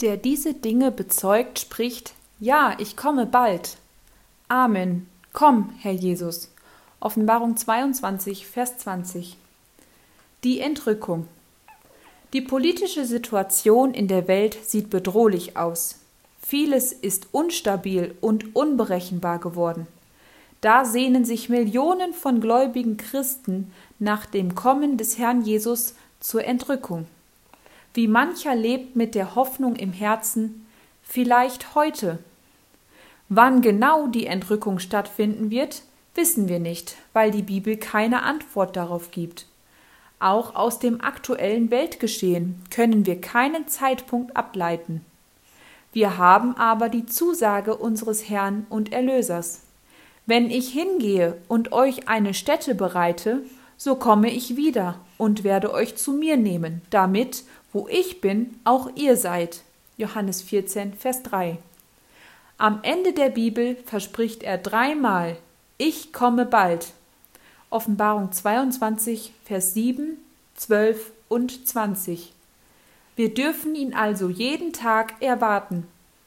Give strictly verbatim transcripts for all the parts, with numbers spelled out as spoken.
Der diese Dinge bezeugt, spricht: Ja, ich komme bald. Amen. Komm, Herr Jesus. Offenbarung zweiundzwanzig, Vers zwanzig. Die Entrückung. Die politische Situation in der Welt sieht bedrohlich aus. Vieles ist unstabil und unberechenbar geworden. Da sehnen sich Millionen von gläubigen Christen nach dem Kommen des Herrn Jesus zur Entrückung. Wie mancher lebt mit der Hoffnung im Herzen, vielleicht heute. Wann genau die Entrückung stattfinden wird, wissen wir nicht, weil die Bibel keine Antwort darauf gibt. Auch aus dem aktuellen Weltgeschehen können wir keinen Zeitpunkt ableiten. Wir haben aber die Zusage unseres Herrn und Erlösers: Wenn ich hingehe und euch eine Stätte bereite, so komme ich wieder und werde euch zu mir nehmen, damit, wo ich bin, auch ihr seid. Johannes vierzehn, Vers drei. Am Ende der Bibel verspricht er dreimal: Ich komme bald. Offenbarung zweiundzwanzig, Vers sieben, zwölf und zwanzig. Wir dürfen ihn also jeden Tag erwarten.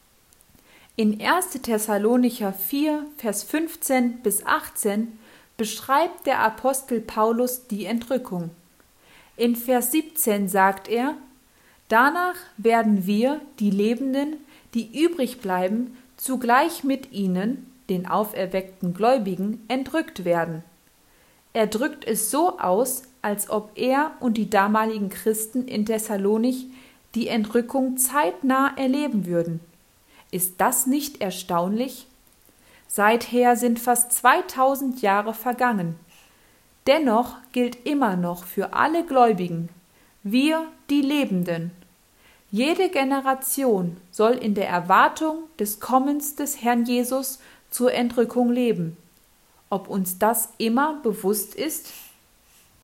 In erster Thessalonicher vier, Vers fünfzehn bis achtzehn beschreibt der Apostel Paulus die Entrückung. In Vers siebzehn sagt er: Danach werden wir, die Lebenden, die übrig bleiben, zugleich mit ihnen, den auferweckten Gläubigen, entrückt werden. Er drückt es so aus, als ob er und die damaligen Christen in Thessalonich die Entrückung zeitnah erleben würden. Ist das nicht erstaunlich? Seither sind fast zweitausend Jahre vergangen. Dennoch gilt immer noch für alle Gläubigen: Wir, die Lebenden. Jede Generation soll in der Erwartung des Kommens des Herrn Jesus zur Entrückung leben. Ob uns das immer bewusst ist?